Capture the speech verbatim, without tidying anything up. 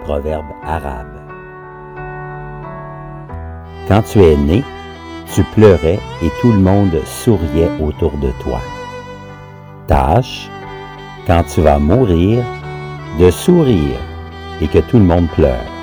proverbe arabe. Quand tu es né, tu pleurais et tout le monde souriait autour de toi. Tâche, quand tu vas mourir, de sourire et que tout le monde pleure.